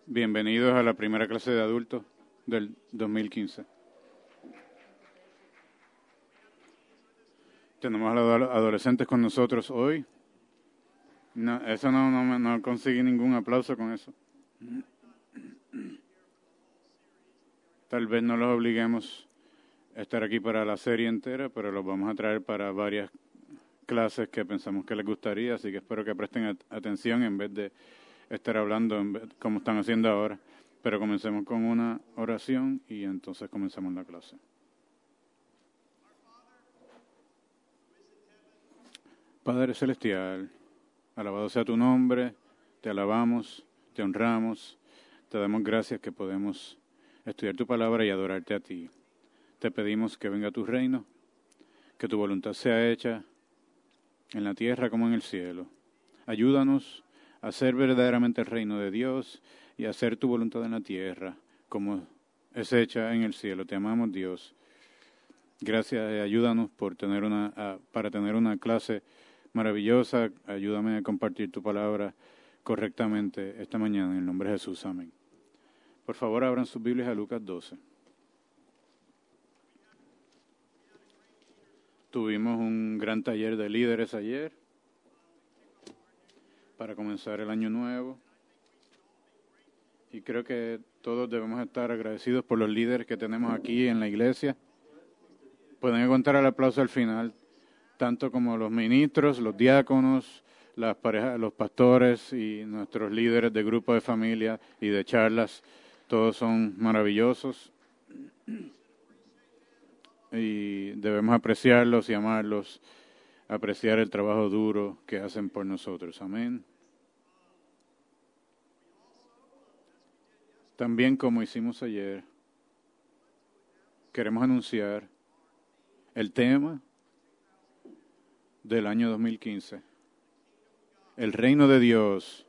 Bienvenidos a la primera clase de adultos del 2015. Tenemos a los adolescentes con nosotros hoy. No, eso no conseguí ningún aplauso con eso. Tal vez no los obliguemos a estar aquí para la serie entera, pero los vamos a traer para varias clases que pensamos que les gustaría, así que espero que presten atención en vez de estar hablando como están haciendo ahora. Pero comencemos con una oración y entonces comenzamos la clase. Padre Celestial, alabado sea tu nombre, te alabamos, te honramos, te damos gracias que podemos estudiar tu palabra y adorarte a ti. Te pedimos que venga tu reino, que tu voluntad sea hecha en la tierra como en el cielo. Ayúdanos a hacer verdaderamente el reino de Dios y a hacer tu voluntad en la tierra como es hecha en el cielo. Te amamos, Dios. Gracias y ayúdanos para tener una clase maravillosa. Ayúdame a compartir tu palabra correctamente esta mañana. En el nombre de Jesús, amén. Por favor, abran sus Biblias a Lucas 12. Tuvimos un gran taller de líderes ayer para comenzar el año nuevo. Y creo que todos debemos estar agradecidos por los líderes que tenemos aquí en la iglesia. Pueden encontrar el aplauso al final, tanto como los ministros, los diáconos, las parejas, los pastores y nuestros líderes de grupo de familia y de charlas. Todos son maravillosos y debemos apreciarlos y amarlos, apreciar el trabajo duro que hacen por nosotros. Amén. También, como hicimos ayer, queremos anunciar el tema del año 2015, el reino de Dios.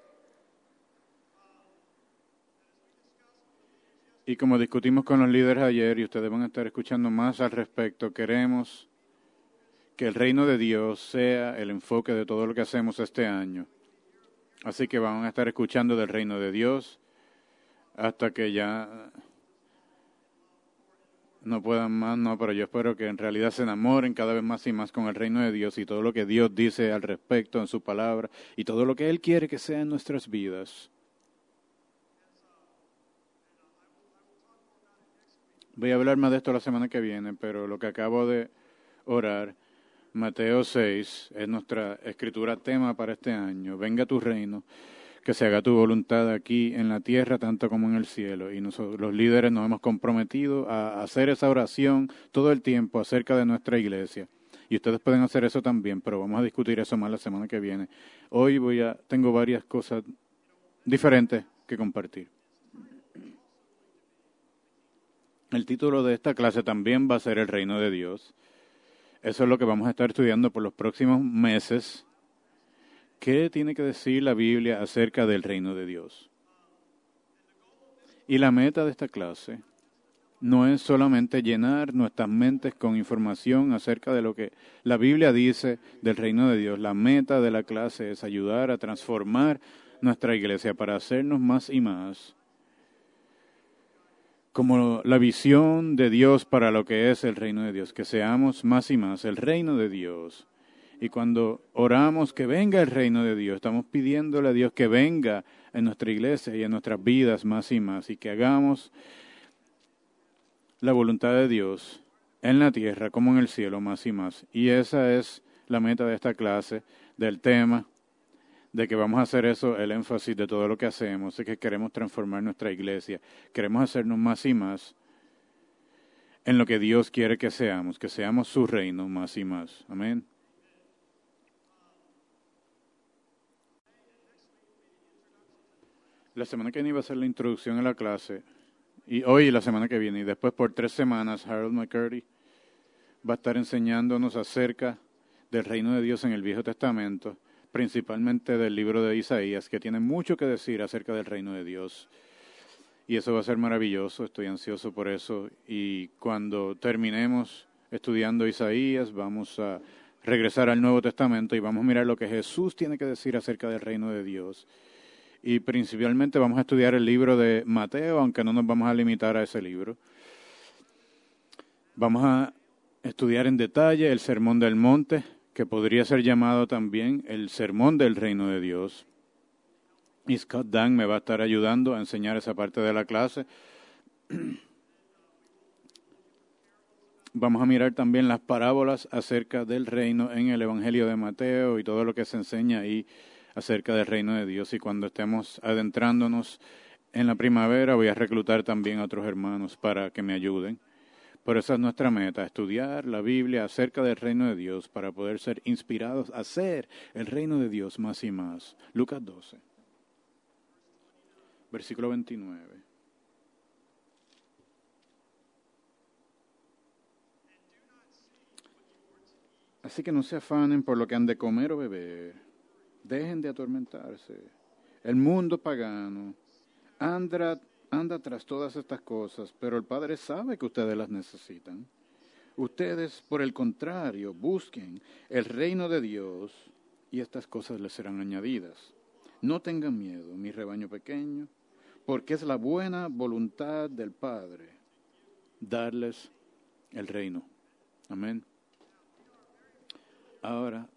Y como discutimos con los líderes ayer, y ustedes van a estar escuchando más al respecto, queremos que el reino de Dios sea el enfoque de todo lo que hacemos este año. Así que van a estar escuchando del reino de Dios hasta que ya no puedan más, pero yo espero que en realidad se enamoren cada vez más y más con el reino de Dios y todo lo que Dios dice al respecto en su palabra y todo lo que Él quiere que sea en nuestras vidas. Voy a hablar más de esto la semana que viene, pero lo que acabo de orar, Mateo 6, es nuestra escritura tema para este año. Venga tu reino, que se haga tu voluntad aquí en la tierra tanto como en el cielo. Y nosotros, los líderes, nos hemos comprometido a hacer esa oración todo el tiempo acerca de nuestra iglesia. Y ustedes pueden hacer eso también, pero vamos a discutir eso más la semana que viene. Hoy tengo varias cosas diferentes que compartir. El título de esta clase también va a ser el reino de Dios. Eso es lo que vamos a estar estudiando por los próximos meses. ¿Qué tiene que decir la Biblia acerca del reino de Dios? Y la meta de esta clase no es solamente llenar nuestras mentes con información acerca de lo que la Biblia dice del reino de Dios. La meta de la clase es ayudar a transformar nuestra iglesia para hacernos más y más como la visión de Dios para lo que es el reino de Dios, que seamos más y más el reino de Dios. Y cuando oramos que venga el reino de Dios, estamos pidiéndole a Dios que venga en nuestra iglesia y en nuestras vidas más y más, y que hagamos la voluntad de Dios en la tierra como en el cielo más y más. Y esa es la meta de esta clase, del tema, de que vamos a hacer eso, el énfasis de todo lo que hacemos, es que queremos transformar nuestra iglesia, queremos hacernos más y más en lo que Dios quiere que seamos su reino más y más. Amén. La semana que viene iba a ser la introducción a la clase, y hoy y la semana que viene, y después por 3 semanas, Harold McCurdy va a estar enseñándonos acerca del reino de Dios en el Viejo Testamento, principalmente del libro de Isaías, que tiene mucho que decir acerca del reino de Dios. Y eso va a ser maravilloso, estoy ansioso por eso. Y cuando terminemos estudiando Isaías, vamos a regresar al Nuevo Testamento y vamos a mirar lo que Jesús tiene que decir acerca del reino de Dios. y principalmente vamos a estudiar el libro de Mateo, aunque no nos vamos a limitar a ese libro. Vamos a estudiar en detalle el Sermón del Monte, que podría ser llamado también el Sermón del Reino de Dios. Y Scott Dan me va a estar ayudando a enseñar esa parte de la clase. Vamos a mirar también las parábolas acerca del reino en el Evangelio de Mateo y todo lo que se enseña ahí acerca del reino de Dios. Y cuando estemos adentrándonos en la primavera, voy a reclutar también a otros hermanos para que me ayuden. Por eso es nuestra meta, estudiar la Biblia acerca del reino de Dios para poder ser inspirados a hacer el reino de Dios más y más. Lucas 12, versículo 29. Así que no se afanen por lo que han de comer o beber. Dejen de atormentarse. El mundo pagano anda tras todas estas cosas, pero el Padre sabe que ustedes las necesitan. Ustedes, por el contrario, busquen el reino de Dios y estas cosas les serán añadidas. No tengan miedo, mi rebaño pequeño, porque es la buena voluntad del Padre darles el reino. Amén. Ahora,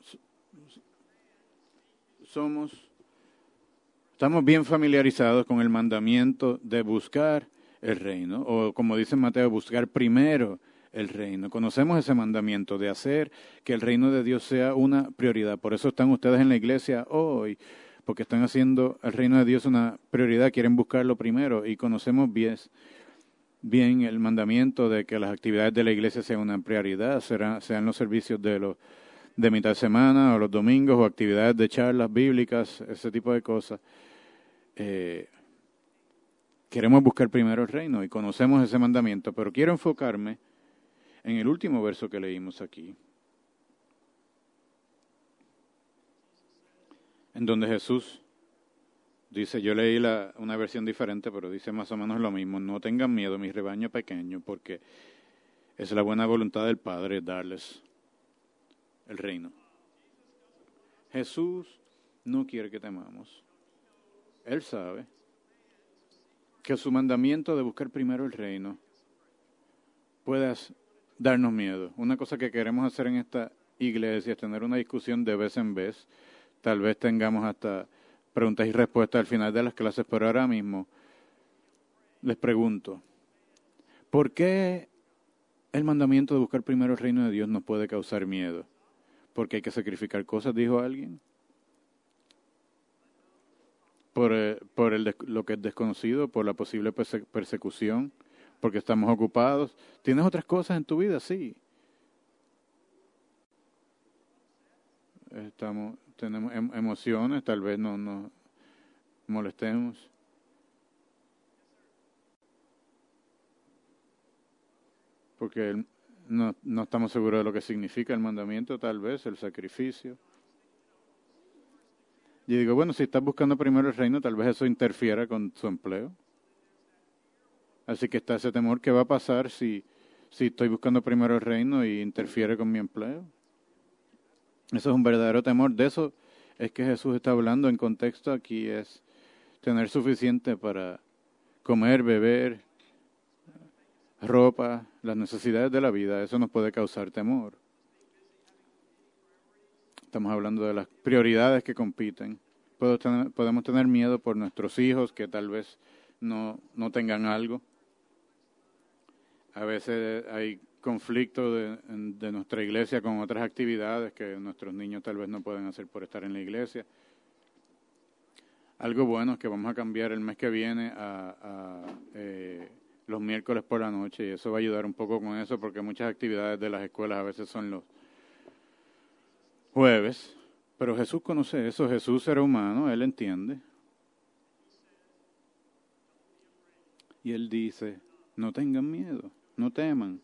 estamos bien familiarizados con el mandamiento de buscar el reino, o como dice Mateo, buscar primero el reino. Conocemos ese mandamiento de hacer que el reino de Dios sea una prioridad. Por eso están ustedes en la iglesia hoy, porque están haciendo el reino de Dios una prioridad, quieren buscarlo primero, y conocemos bien el mandamiento de que las actividades de la iglesia sean una prioridad, sean los servicios de mitad de semana o los domingos o actividades de charlas bíblicas, ese tipo de cosas. Queremos buscar primero el reino y conocemos ese mandamiento, pero quiero enfocarme en el último verso que leímos aquí, en donde Jesús dice, yo leí una versión diferente, pero dice más o menos lo mismo: no tengan miedo, mi rebaño pequeño, porque es la buena voluntad del Padre darles el reino. Jesús no quiere que temamos. Él sabe que su mandamiento de buscar primero el reino puede darnos miedo. Una cosa que queremos hacer en esta iglesia es tener una discusión de vez en vez. Tal vez tengamos hasta preguntas y respuestas al final de las clases, pero ahora mismo les pregunto, ¿por qué el mandamiento de buscar primero el reino de Dios nos puede causar miedo? Porque hay que sacrificar cosas, dijo alguien. Por lo que es desconocido, por la posible persecución, porque estamos ocupados. ¿Tienes otras cosas en tu vida? Sí. Tenemos emociones, tal vez no nos molestemos. Porque no estamos seguros de lo que significa el mandamiento, tal vez, el sacrificio. Y digo, bueno, si estás buscando primero el reino, tal vez eso interfiera con su empleo. Así que está ese temor, ¿qué va a pasar si estoy buscando primero el reino y interfiere con mi empleo? Eso es un verdadero temor. De eso es que Jesús está hablando en contexto aquí, es tener suficiente para comer, beber, ropa, las necesidades de la vida. Eso nos puede causar temor. Estamos hablando de las prioridades que compiten. Podemos tener miedo por nuestros hijos que tal vez no tengan algo. A veces hay conflicto de nuestra iglesia con otras actividades que nuestros niños tal vez no pueden hacer por estar en la iglesia. Algo bueno es que vamos a cambiar el mes que viene a los miércoles por la noche, y eso va a ayudar un poco con eso, porque muchas actividades de las escuelas a veces son los jueves. Pero Jesús conoce eso, Jesús era humano, Él entiende. Y Él dice, no tengan miedo, no teman.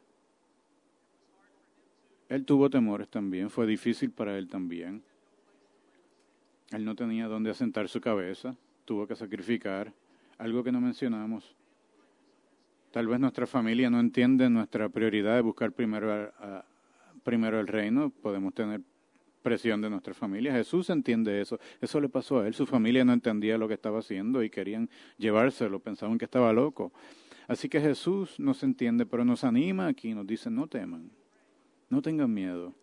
Él tuvo temores también, fue difícil para Él también. Él no tenía dónde asentar su cabeza, tuvo que sacrificar, algo que no mencionamos. Tal vez nuestra familia no entiende nuestra prioridad de buscar primero el reino. Podemos tener presión de nuestra familia. Jesús entiende eso. Eso le pasó a él. Su familia no entendía lo que estaba haciendo y querían llevárselo, pensaban que estaba loco. Así que Jesús nos entiende, pero nos anima aquí, nos dice, no teman, no tengan miedo.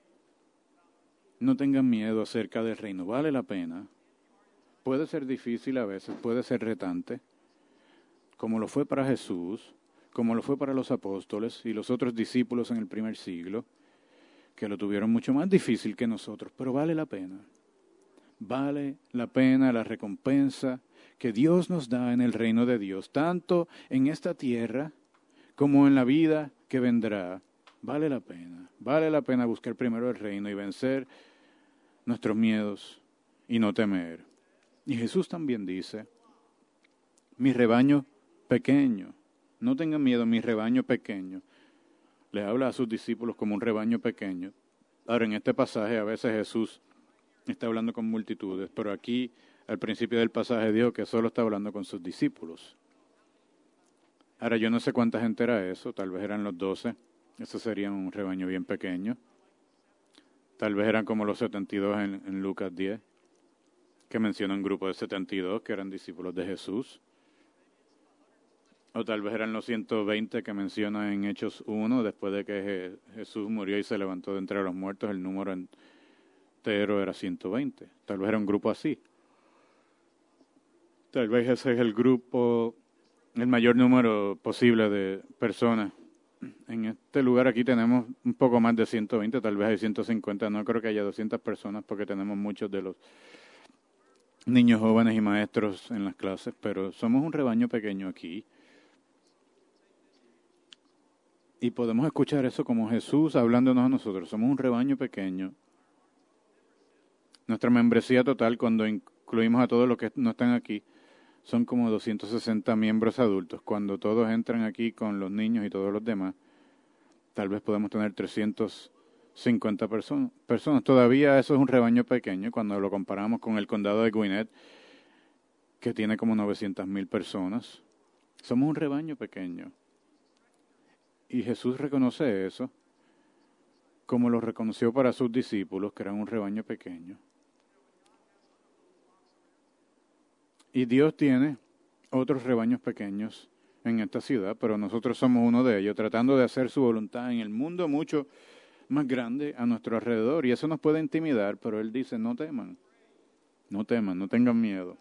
No tengan miedo acerca del reino, vale la pena. Puede ser difícil a veces, puede ser retante, como lo fue para Jesús, como lo fue para los apóstoles y los otros discípulos en el primer siglo, que lo tuvieron mucho más difícil que nosotros, pero vale la pena. Vale la pena la recompensa que Dios nos da en el reino de Dios, tanto en esta tierra como en la vida que vendrá. Vale la pena buscar primero el reino y vencer nuestros miedos y no temer. Y Jesús también dice, mi rebaño pequeño, no tengan miedo, mi rebaño pequeño. Le habla a sus discípulos como un rebaño pequeño. Ahora, en este pasaje a veces Jesús está hablando con multitudes, pero aquí al principio del pasaje dijo que solo está hablando con sus discípulos. Ahora, yo no sé cuánta gente era eso, tal vez eran los 12, eso sería un rebaño bien pequeño. Tal vez eran como los 72 en Lucas 10, que menciona un grupo de 72 que eran discípulos de Jesús. O tal vez eran los 120 que menciona en Hechos 1, después de que Jesús murió y se levantó de entre los muertos, el número entero era 120. Tal vez era un grupo así. Tal vez ese es el grupo, el mayor número posible de personas. En este lugar aquí tenemos un poco más de 120, tal vez hay 150, no creo que haya 200 personas porque tenemos muchos de los niños jóvenes y maestros en las clases, pero somos un rebaño pequeño aquí. Y podemos escuchar eso como Jesús hablándonos a nosotros. Somos un rebaño pequeño. Nuestra membresía total, cuando incluimos a todos los que no están aquí, son como 260 miembros adultos. Cuando todos entran aquí con los niños y todos los demás, tal vez podemos tener 350 personas. Todavía eso es un rebaño pequeño cuando lo comparamos con el condado de Gwinnett, que tiene como 900,000 personas. Somos un rebaño pequeño. Y Jesús reconoce eso, como lo reconoció para sus discípulos, que eran un rebaño pequeño. Y Dios tiene otros rebaños pequeños en esta ciudad, pero nosotros somos uno de ellos, tratando de hacer su voluntad en el mundo mucho más grande a nuestro alrededor. Y eso nos puede intimidar, pero Él dice, no teman, no tengan miedo.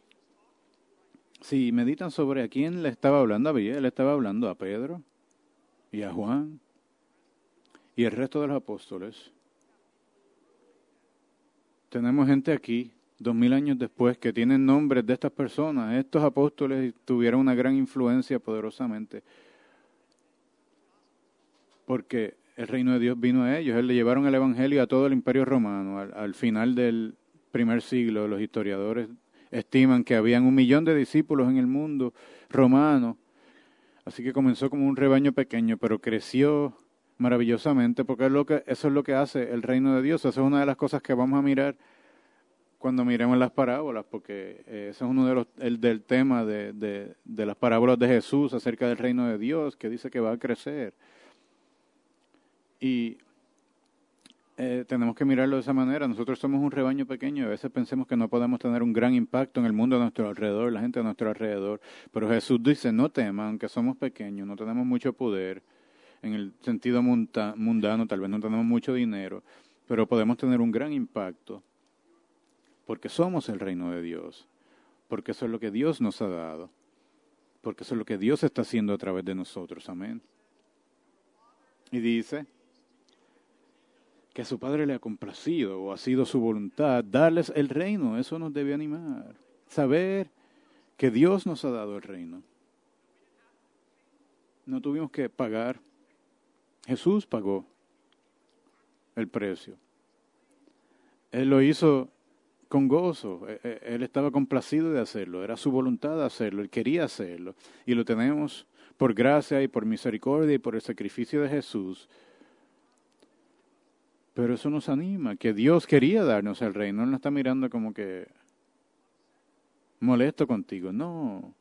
Si meditan sobre a quién le estaba hablando, él estaba hablando a Pedro y a Juan y el resto de los apóstoles. Tenemos gente aquí, 2000 años después, que tienen nombres de estas personas. Estos apóstoles tuvieron una gran influencia poderosamente, porque el reino de Dios vino a ellos. Le llevaron el evangelio a todo el imperio romano. Al final del primer siglo, los historiadores estiman que habían 1,000,000 de discípulos en el mundo romano. Así que comenzó como un rebaño pequeño, pero creció maravillosamente, porque eso es lo que hace el reino de Dios. Esa es una de las cosas que vamos a mirar cuando miremos las parábolas, porque ese es uno de del tema de las parábolas de Jesús acerca del reino de Dios, que dice que va a crecer. Y tenemos que mirarlo de esa manera. Nosotros somos un rebaño pequeño y a veces pensemos que no podemos tener un gran impacto en el mundo a nuestro alrededor, la gente a nuestro alrededor. Pero Jesús dice, no teman, aunque somos pequeños, no tenemos mucho poder en el sentido mundano, tal vez no tenemos mucho dinero, pero podemos tener un gran impacto porque somos el reino de Dios, porque eso es lo que Dios nos ha dado, porque eso es lo que Dios está haciendo a través de nosotros. Amén. Y dice que a su Padre le ha complacido o ha sido su voluntad darles el reino. Eso nos debe animar. Saber que Dios nos ha dado el reino. No tuvimos que pagar. Jesús pagó el precio. Él lo hizo con gozo. Él estaba complacido de hacerlo. Era su voluntad de hacerlo. Él quería hacerlo. Y lo tenemos por gracia y por misericordia y por el sacrificio de Jesús. Pero eso nos anima, que Dios quería darnos el reino. Él no está mirando como que molesto contigo. No.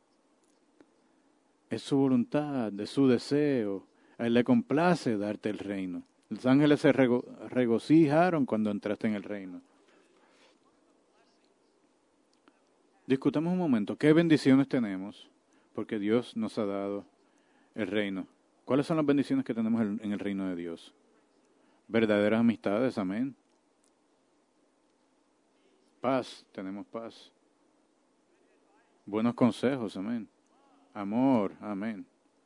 Es su voluntad, es su deseo. A Él le complace darte el reino. Los ángeles se regocijaron cuando entraste en el reino. Discutamos un momento, ¿qué bendiciones tenemos? Porque Dios nos ha dado el reino. ¿Cuáles son las bendiciones que tenemos en el reino de Dios? Verdaderas amistades, amén. Paz, tenemos paz. Buenos consejos, amén. Amor, amén.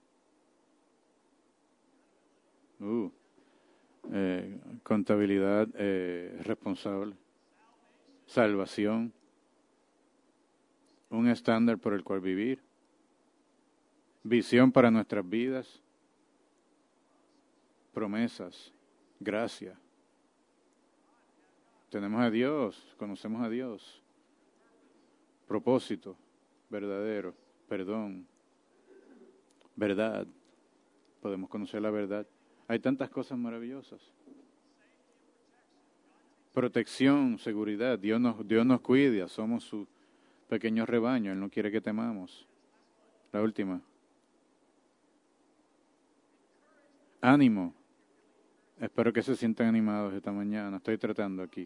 Contabilidad responsable. Salvación. Un estándar por el cual vivir. Visión para nuestras vidas. Promesas. Gracia. Tenemos a Dios, conocemos a Dios. Propósito verdadero, perdón, verdad. Podemos conocer la verdad. Hay tantas cosas maravillosas. Protección, seguridad. Dios nos cuida, somos su pequeño rebaño. Él no quiere que temamos. La última. Ánimo. Espero que se sientan animados esta mañana. Estoy tratando aquí.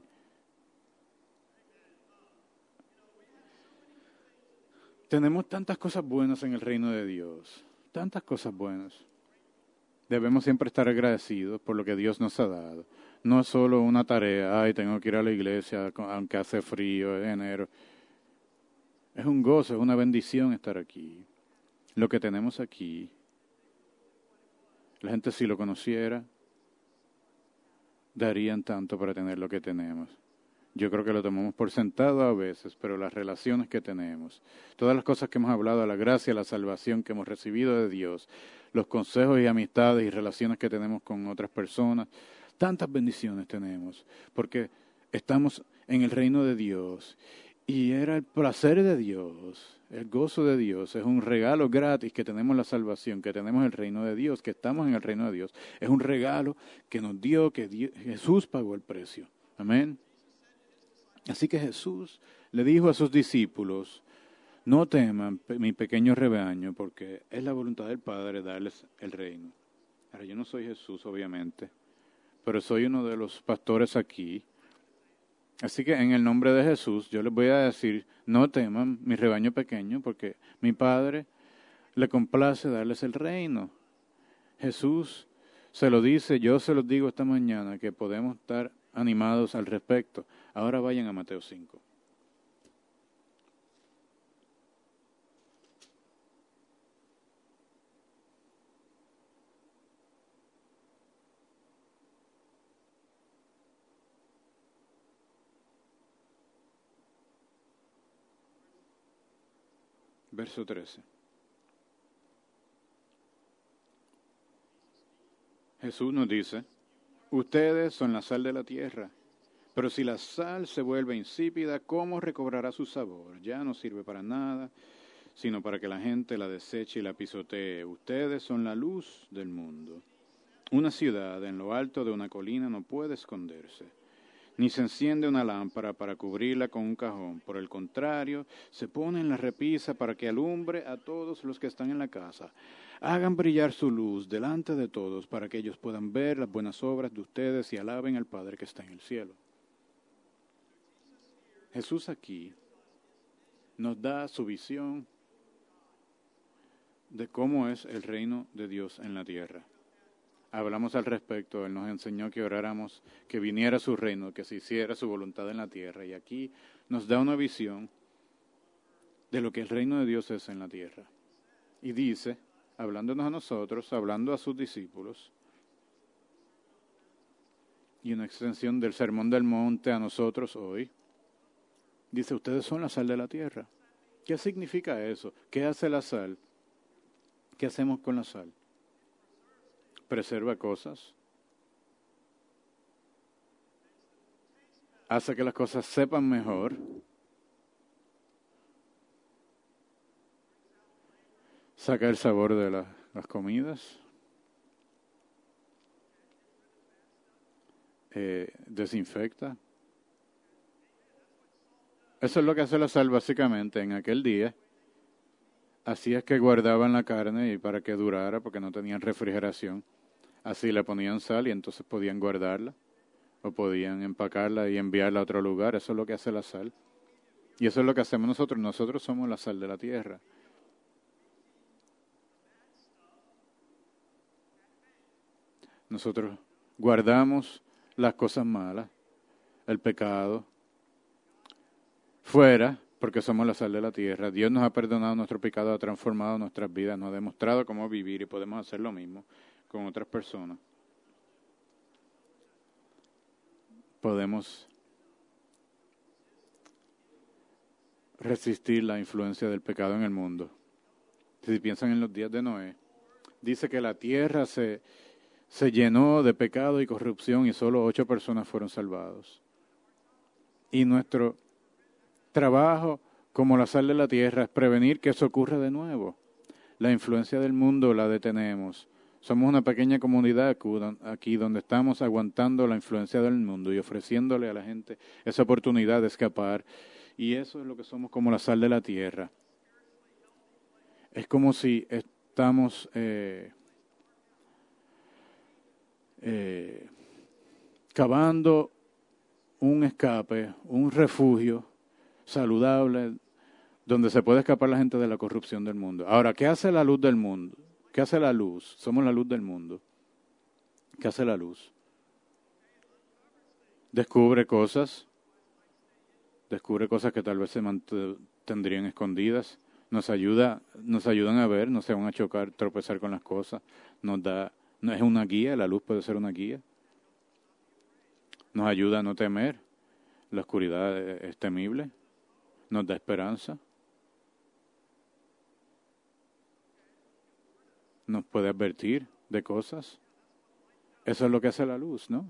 Tenemos tantas cosas buenas en el reino de Dios. Tantas cosas buenas. Debemos siempre estar agradecidos por lo que Dios nos ha dado. No es solo una tarea, ay, tengo que ir a la iglesia aunque hace frío, es enero. Es un gozo, es una bendición estar aquí. Lo que tenemos aquí, la gente si lo conociera, darían tanto para tener lo que tenemos. Yo creo que lo tomamos por sentado a veces, pero las relaciones que tenemos, todas las cosas que hemos hablado, la gracia, la salvación que hemos recibido de Dios, los consejos y amistades y relaciones que tenemos con otras personas, tantas bendiciones tenemos, porque estamos en el reino de Dios y era el placer de Dios, el gozo de Dios, es un regalo gratis que tenemos la salvación, que tenemos el reino de Dios, que estamos en el reino de Dios, es un regalo que nos dio, Jesús pagó el precio. Amén. Así que Jesús le dijo a sus discípulos, no teman mi pequeño rebaño, porque es la voluntad del Padre darles el reino. Ahora, yo no soy Jesús, obviamente, pero soy uno de los pastores aquí. Así que en el nombre de Jesús yo les voy a decir, no teman mi rebaño pequeño, porque mi Padre le complace darles el reino. Jesús se lo dice, yo se los digo esta mañana, que podemos estar animados al respecto. Ahora vayan a Mateo 5. Verso 13. Jesús nos dice, ustedes son la sal de la tierra, pero si la sal se vuelve insípida, ¿cómo recobrará su sabor? Ya no sirve para nada, sino para que la gente la deseche y la pisotee. Ustedes son la luz del mundo. Una ciudad en lo alto de una colina no puede esconderse, ni se enciende una lámpara para cubrirla con un cajón. Por el contrario, se pone en la repisa para que alumbre a todos los que están en la casa. Hagan brillar su luz delante de todos para que ellos puedan ver las buenas obras de ustedes y alaben al Padre que está en el cielo. Jesús aquí nos da su visión de cómo es el reino de Dios en la tierra. Hablamos al respecto, Él nos enseñó que oráramos, que viniera su reino, que se hiciera su voluntad en la tierra. Y aquí nos da una visión de lo que el reino de Dios es en la tierra. Y dice, hablándonos a nosotros, hablando a sus discípulos, y una extensión del Sermón del Monte a nosotros hoy, dice, ustedes son la sal de la tierra. ¿Qué significa eso? ¿Qué hace la sal? ¿Qué hacemos con la sal? Preserva cosas, hace que las cosas sepan mejor, saca el sabor de las comidas, desinfecta. Eso es lo que hace la sal básicamente en aquel día. Así es que guardaban la carne y para que durara, porque no tenían refrigeración. Así le ponían sal y entonces podían guardarla o podían empacarla y enviarla a otro lugar. Eso es lo que hace la sal. Y eso es lo que hacemos nosotros. Nosotros somos la sal de la tierra. Nosotros guardamos las cosas malas, el pecado, fuera, porque somos la sal de la tierra. Dios nos ha perdonado nuestro pecado, ha transformado nuestras vidas, nos ha demostrado cómo vivir y podemos hacer lo mismo con otras personas. Podemos resistir la influencia del pecado en el mundo. Si piensan en los días de Noé, dice que la tierra se llenó de pecado y corrupción y solo 8 personas fueron salvados. Y nuestro trabajo como la sal de la tierra es prevenir que eso ocurra de nuevo. La influencia del mundo la detenemos. Somos una pequeña comunidad aquí donde estamos aguantando la influencia del mundo y ofreciéndole a la gente esa oportunidad de escapar. Y eso es lo que somos como la sal de la tierra. Es como si estamos cavando un escape, un refugio saludable donde se puede escapar la gente de la corrupción del mundo. Ahora, ¿qué hace la luz del mundo? ¿Qué hace la luz? Somos la luz del mundo. ¿Qué hace la luz? Descubre cosas que tal vez se mantendrían escondidas. Nos ayudan a ver, no se van a chocar, tropezar con las cosas. No es una guía, la luz puede ser una guía. Nos ayuda a no temer. La oscuridad es temible. Nos da esperanza. Nos puede advertir de cosas. Eso es lo que hace la luz, ¿no?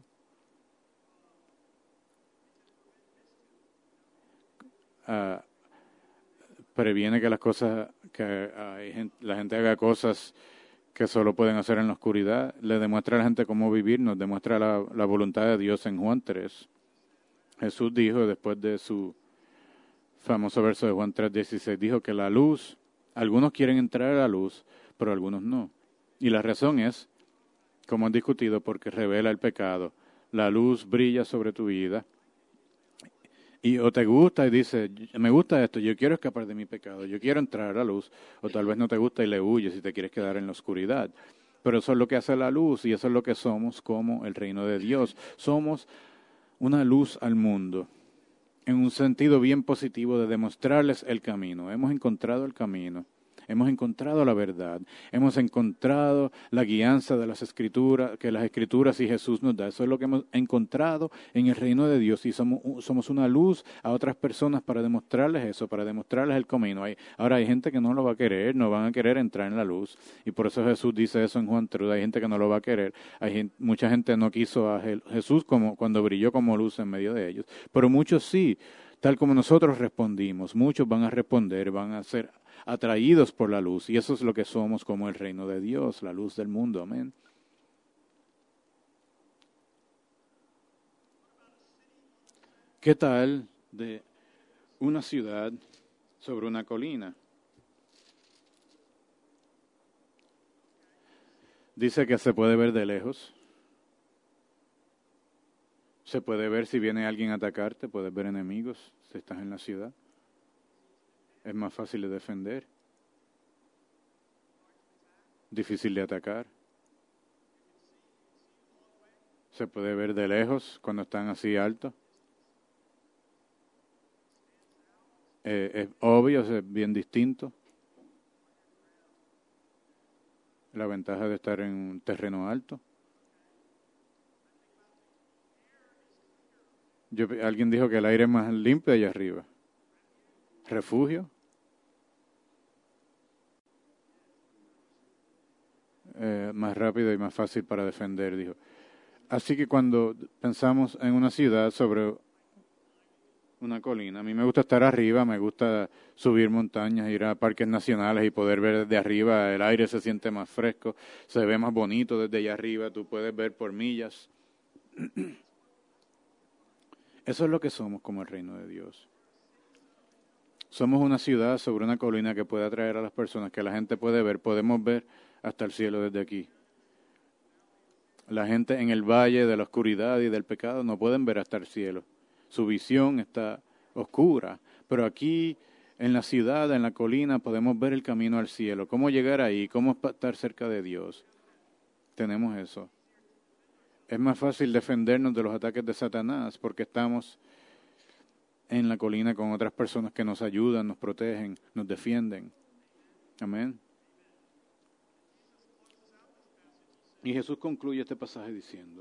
Previene que la gente haga cosas que solo pueden hacer en la oscuridad. Le demuestra a la gente cómo vivir, nos demuestra la voluntad de Dios en Juan 3. Jesús dijo, después de su famoso verso de Juan 3:16, dijo que la luz, algunos quieren entrar a la luz, pero algunos no. Y la razón es, como han discutido, porque revela el pecado. La luz brilla sobre tu vida. Y o te gusta y dices, me gusta esto, yo quiero escapar de mi pecado, yo quiero entrar a la luz. O tal vez no te gusta y le huyes y te quieres quedar en la oscuridad. Pero eso es lo que hace la luz y eso es lo que somos como el reino de Dios. Somos una luz al mundo, en un sentido bien positivo de demostrarles el camino. Hemos encontrado el camino. Hemos encontrado la verdad, hemos encontrado la guianza de las Escrituras, que las Escrituras y Jesús nos da. Eso es lo que hemos encontrado en el reino de Dios y somos una luz a otras personas para demostrarles eso, para demostrarles el camino. Ahora hay gente que no lo va a querer, no van a querer entrar en la luz y por eso Jesús dice eso en Juan 3. Hay gente que no lo va a querer, mucha gente no quiso a Jesús como cuando brilló como luz en medio de ellos, pero muchos sí. Tal como nosotros respondimos, muchos van a responder, van a ser atraídos por la luz. Y eso es lo que somos como el reino de Dios, la luz del mundo. Amén. ¿Qué tal de una ciudad sobre una colina? Dice que se puede ver de lejos. Se puede ver si viene alguien a atacarte, puedes ver enemigos si estás en la ciudad. Es más fácil de defender. Difícil de atacar. Se puede ver de lejos cuando están así altos. Es obvio, es bien distinto. La ventaja de estar en un terreno alto. Alguien dijo que el aire es más limpio allá arriba. Refugio. Más rápido y más fácil para defender, dijo. Así que cuando pensamos en una ciudad sobre una colina, a mí me gusta estar arriba, me gusta subir montañas, ir a parques nacionales y poder ver desde arriba, el aire se siente más fresco, se ve más bonito desde allá arriba, tú puedes ver por millas. Eso es lo que somos como el reino de Dios. Somos una ciudad sobre una colina que puede atraer a las personas, que la gente puede ver, podemos ver hasta el cielo desde aquí. La gente en el valle de la oscuridad y del pecado no pueden ver hasta el cielo. Su visión está oscura. Pero aquí, en la ciudad, en la colina, podemos ver el camino al cielo. ¿Cómo llegar ahí? ¿Cómo estar cerca de Dios? Tenemos eso. Es más fácil defendernos de los ataques de Satanás porque estamos en la colina con otras personas que nos ayudan, nos protegen, nos defienden. Amén. Y Jesús concluye este pasaje diciendo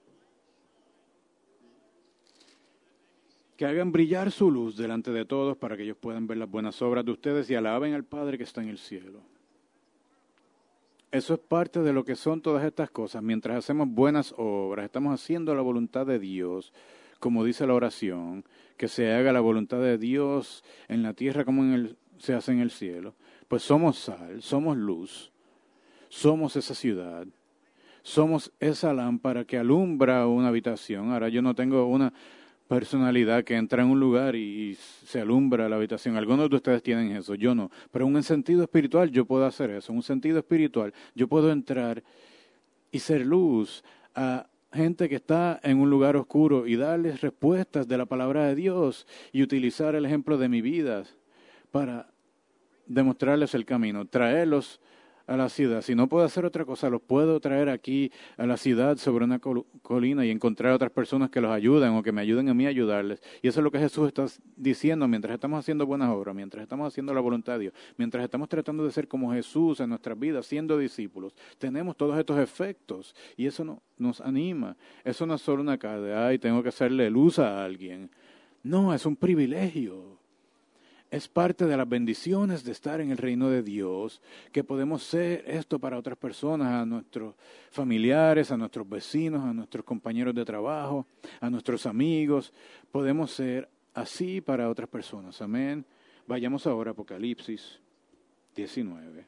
que hagan brillar su luz delante de todos para que ellos puedan ver las buenas obras de ustedes y alaben al Padre que está en el cielo. Eso es parte de lo que son todas estas cosas. Mientras hacemos buenas obras, estamos haciendo la voluntad de Dios, como dice la oración, que se haga la voluntad de Dios en la tierra como se hace en el cielo. Pues somos sal, somos luz, somos esa ciudad, somos esa lámpara que alumbra una habitación. Ahora yo no tengo una personalidad que entra en un lugar y se alumbra la habitación. Algunos de ustedes tienen eso, yo no. Pero en un sentido espiritual yo puedo hacer eso. En un sentido espiritual yo puedo entrar y ser luz a gente que está en un lugar oscuro y darles respuestas de la palabra de Dios y utilizar el ejemplo de mi vida para demostrarles el camino, traerlos a la ciudad. Si no puedo hacer otra cosa, los puedo traer aquí a la ciudad sobre una colina y encontrar otras personas que los ayuden o que me ayuden a mí a ayudarles. Y eso es lo que Jesús está diciendo mientras estamos haciendo buenas obras, mientras estamos haciendo la voluntad de Dios, mientras estamos tratando de ser como Jesús en nuestras vidas, siendo discípulos. Tenemos todos estos efectos y eso nos anima. Eso no es solo una carga de, ay, tengo que hacerle luz a alguien. No, es un privilegio. Es parte de las bendiciones de estar en el reino de Dios, que podemos ser esto para otras personas, a nuestros familiares, a nuestros vecinos, a nuestros compañeros de trabajo, a nuestros amigos. Podemos ser así para otras personas. Amén. Vayamos ahora a Apocalipsis 19.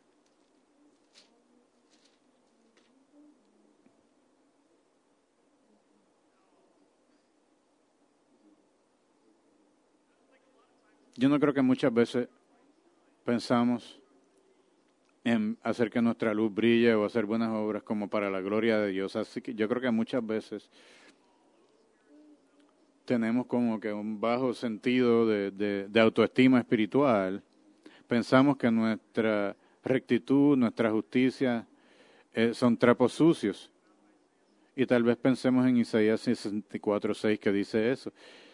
Yo no creo que muchas veces pensamos en hacer que nuestra luz brille o hacer buenas obras como para la gloria de Dios. Así que yo creo que muchas veces tenemos como que un bajo sentido de autoestima espiritual. Pensamos que nuestra rectitud, nuestra justicia son trapos sucios. Y tal vez pensemos en Isaías 64:6 que dice eso.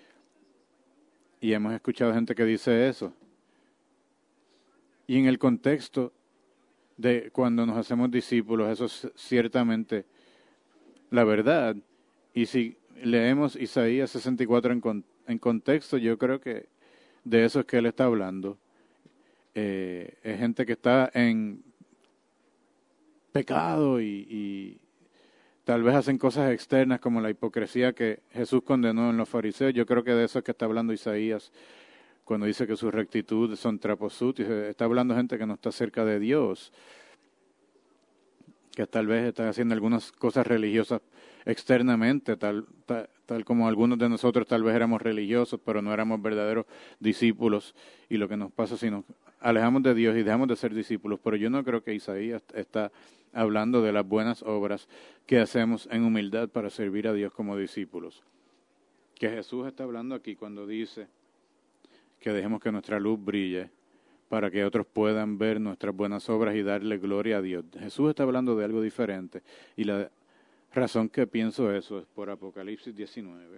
Y hemos escuchado gente que dice eso. Y en el contexto de cuando nos hacemos discípulos, eso es ciertamente la verdad. Y si leemos Isaías 64 en contexto, yo creo que de eso es que él está hablando. Es gente que está en pecado y tal vez hacen cosas externas como la hipocresía que Jesús condenó en los fariseos. Yo creo que de eso es que está hablando Isaías cuando dice que su rectitud son trapos sucios. Está hablando gente que no está cerca de Dios, que tal vez están haciendo algunas cosas religiosas externamente, tal como algunos de nosotros tal vez éramos religiosos, pero no éramos verdaderos discípulos. Y lo que nos pasa si nos alejamos de Dios y dejamos de ser discípulos. Pero yo no creo que Isaías está hablando de las buenas obras que hacemos en humildad para servir a Dios como discípulos. Que Jesús está hablando aquí cuando dice que dejemos que nuestra luz brille para que otros puedan ver nuestras buenas obras y darle gloria a Dios. Jesús está hablando de algo diferente. Y la razón que pienso eso es por Apocalipsis 19,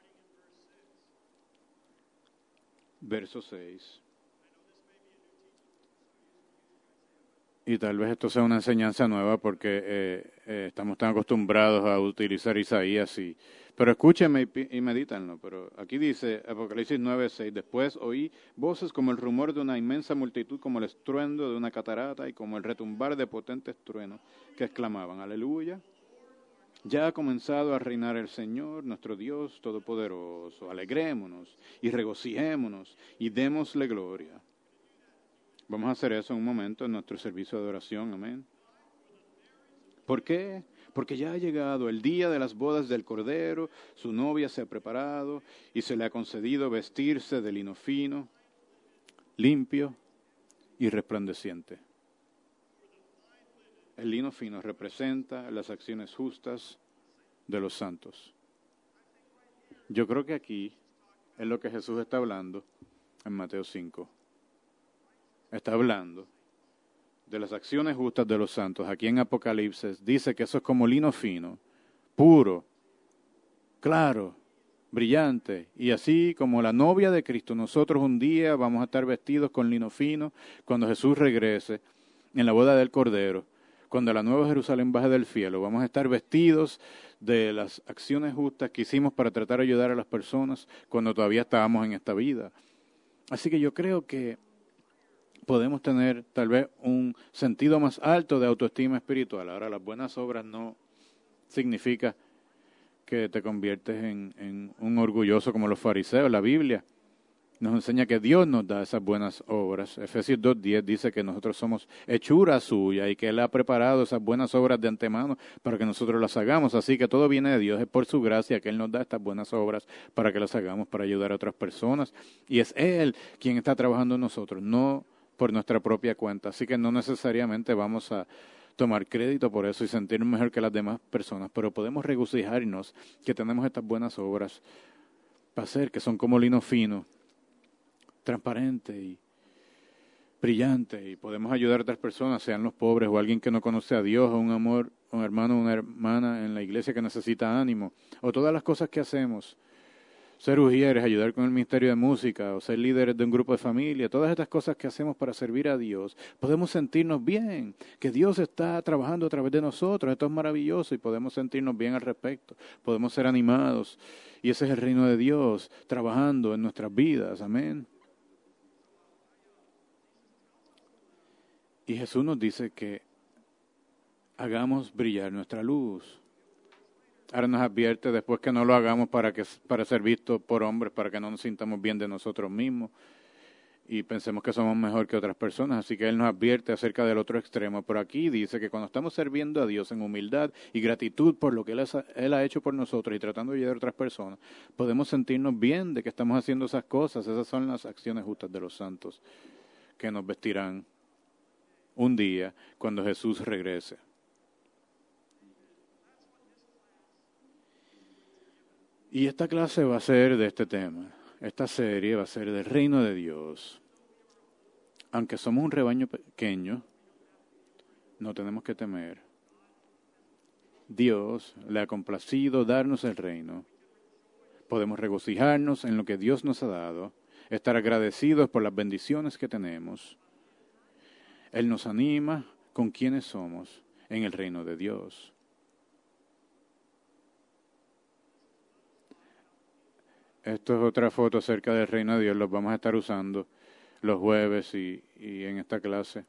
verso 6. Y tal vez esto sea una enseñanza nueva porque estamos tan acostumbrados a utilizar Isaías. Pero escúchenme y medítanlo. Pero aquí dice Apocalipsis 9:6. Después oí voces como el rumor de una inmensa multitud, como el estruendo de una catarata y como el retumbar de potentes truenos que exclamaban, aleluya. Ya ha comenzado a reinar el Señor, nuestro Dios Todopoderoso. Alegrémonos y regocijémonos y démosle gloria. Vamos a hacer eso en un momento en nuestro servicio de oración, amén. ¿Por qué? Porque ya ha llegado el día de las bodas del Cordero, su novia se ha preparado y se le ha concedido vestirse de lino fino, limpio y resplandeciente. El lino fino representa las acciones justas de los santos. Yo creo que aquí es lo que Jesús está hablando en Mateo 5. Está hablando de las acciones justas de los santos. Aquí en Apocalipsis dice que eso es como lino fino, puro, claro, brillante. Y así como la novia de Cristo, nosotros un día vamos a estar vestidos con lino fino cuando Jesús regrese en la boda del Cordero. Cuando la nueva Jerusalén baje del cielo, vamos a estar vestidos de las acciones justas que hicimos para tratar de ayudar a las personas cuando todavía estábamos en esta vida. Así que yo creo que podemos tener tal vez un sentido más alto de autoestima espiritual. Ahora, las buenas obras no significa que te conviertes en un orgulloso como los fariseos. La Biblia nos enseña que Dios nos da esas buenas obras. Efesios 2:10 dice que nosotros somos hechura suya y que Él ha preparado esas buenas obras de antemano para que nosotros las hagamos. Así que todo viene de Dios, es por su gracia que Él nos da estas buenas obras para que las hagamos, para ayudar a otras personas. Y es Él quien está trabajando en nosotros, no por nuestra propia cuenta. Así que no necesariamente vamos a tomar crédito por eso y sentirnos mejor que las demás personas, pero podemos regocijarnos que tenemos estas buenas obras para hacer, que son como lino fino, transparente y brillante, y podemos ayudar a otras personas, sean los pobres o alguien que no conoce a Dios, o un hermano o una hermana en la iglesia que necesita ánimo, o todas las cosas que hacemos, ser ujieres, ayudar con el ministerio de música, o ser líderes de un grupo de familia, todas estas cosas que hacemos para servir a Dios, podemos sentirnos bien, que Dios está trabajando a través de nosotros, esto es maravilloso y podemos sentirnos bien al respecto, podemos ser animados, y ese es el reino de Dios trabajando en nuestras vidas, amén. Y Jesús nos dice que hagamos brillar nuestra luz. Ahora nos advierte después que no lo hagamos para ser vistos por hombres, para que no nos sintamos bien de nosotros mismos y pensemos que somos mejor que otras personas. Así que Él nos advierte acerca del otro extremo. Pero aquí dice que cuando estamos sirviendo a Dios en humildad y gratitud por lo que Él ha hecho por nosotros y tratando de ayudar a otras personas, podemos sentirnos bien de que estamos haciendo esas cosas. Esas son las acciones justas de los santos que nos vestirán un día cuando Jesús regrese. Y esta clase va a ser de este tema. Esta serie va a ser del reino de Dios. Aunque somos un rebaño pequeño, no tenemos que temer. Dios le ha complacido darnos el reino. Podemos regocijarnos en lo que Dios nos ha dado, estar agradecidos por las bendiciones que tenemos. Él nos anima con quienes somos en el reino de Dios. Esto es otra foto acerca del reino de Dios. Los vamos a estar usando los jueves y en esta clase.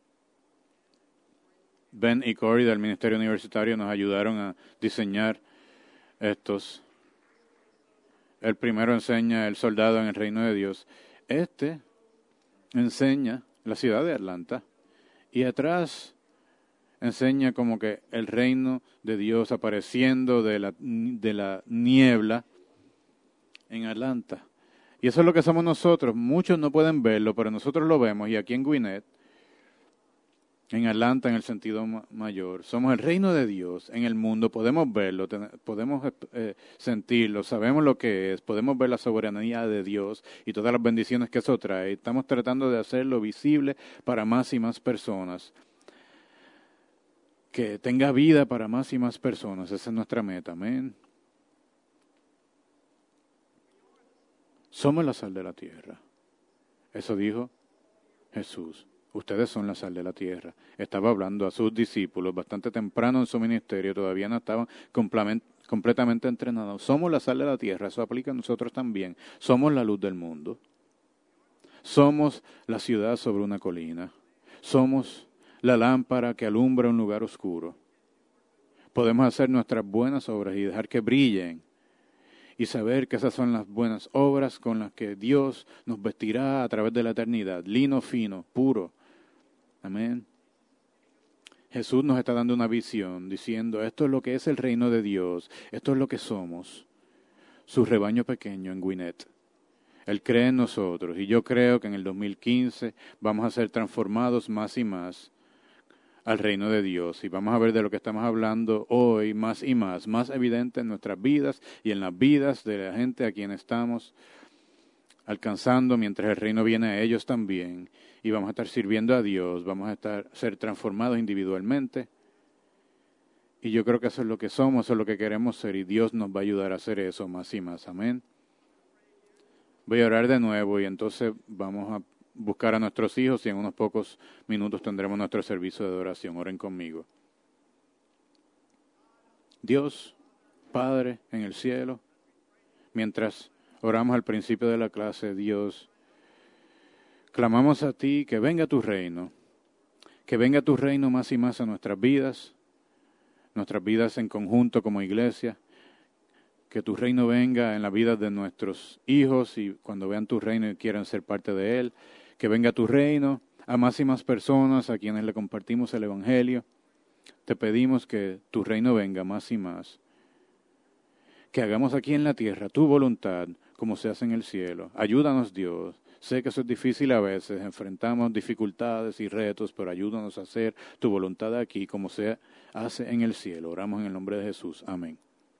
Ben y Corey del Ministerio Universitario nos ayudaron a diseñar estos. El primero enseña el soldado en el reino de Dios. Este enseña la ciudad de Atlanta. Y atrás enseña como que el reino de Dios apareciendo de la niebla en Atlanta. Y eso es lo que somos nosotros. Muchos no pueden verlo, pero nosotros lo vemos. Y aquí en Gwinnett, en Atlanta en el sentido mayor, somos el reino de Dios en el mundo. Podemos verlo, podemos sentirlo, sabemos lo que es, podemos ver la soberanía de Dios y todas las bendiciones que eso trae. Estamos tratando de hacerlo visible para más y más personas. Que tenga vida para más y más personas. Esa es nuestra meta, amén. Somos la sal de la tierra. Eso dijo Jesús. Ustedes son la sal de la tierra. Estaba hablando a sus discípulos bastante temprano en su ministerio. Todavía no estaban completamente entrenados. Somos la sal de la tierra. Eso aplica a nosotros también. Somos la luz del mundo. Somos la ciudad sobre una colina. Somos la lámpara que alumbra un lugar oscuro. Podemos hacer nuestras buenas obras y dejar que brillen y saber que esas son las buenas obras con las que Dios nos vestirá a través de la eternidad. Lino fino, puro. Amén. Jesús nos está dando una visión diciendo, esto es lo que es el reino de Dios, esto es lo que somos, su rebaño pequeño en Gwinnett. Él cree en nosotros y yo creo que en el 2015 vamos a ser transformados más y más al reino de Dios. Y vamos a ver de lo que estamos hablando hoy más y más evidente en nuestras vidas y en las vidas de la gente a quien estamos alcanzando mientras el reino viene a ellos también. Y vamos a estar sirviendo a Dios, vamos a ser transformados individualmente. Y yo creo que eso es lo que somos, eso es lo que queremos ser, y Dios nos va a ayudar a hacer eso más y más. Amén. Voy a orar de nuevo y entonces vamos a buscar a nuestros hijos y en unos pocos minutos tendremos nuestro servicio de adoración. Oren conmigo. Dios, Padre en el cielo, mientras oramos al principio de la clase, Dios, clamamos a ti que venga tu reino más y más a nuestras vidas en conjunto como iglesia, que tu reino venga en la vida de nuestros hijos y cuando vean tu reino y quieran ser parte de él, que venga tu reino a más y más personas a quienes le compartimos el Evangelio. Te pedimos que tu reino venga más y más, que hagamos aquí en la tierra tu voluntad como se hace en el cielo. Ayúdanos, Dios. Sé que eso es difícil a veces, enfrentamos dificultades y retos, pero ayúdanos a hacer tu voluntad aquí como se hace en el cielo. Oramos en el nombre de Jesús. Amén.